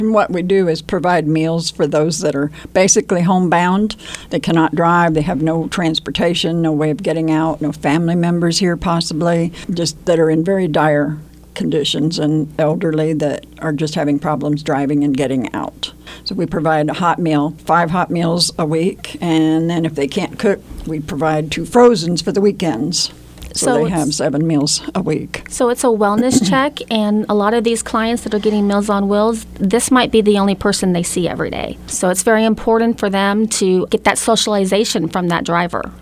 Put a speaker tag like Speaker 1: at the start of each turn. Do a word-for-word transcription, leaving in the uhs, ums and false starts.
Speaker 1: And what we do is provide meals for those that are basically homebound. They cannot drive, they have no transportation, no way of getting out, no family members here possibly, just that are in very dire conditions and elderly that are just having problems driving and getting out. So we provide a hot meal, five hot meals a week, and then if they can't cook, we provide two frozens for the weekends. So,
Speaker 2: So
Speaker 1: they
Speaker 2: it's-
Speaker 1: have seven meals a week.
Speaker 2: So it's a wellness check, and a lot of these clients that are getting Meals on Wheels, this might be the only person they see every day. So it's very important for them to get that socialization from that driver.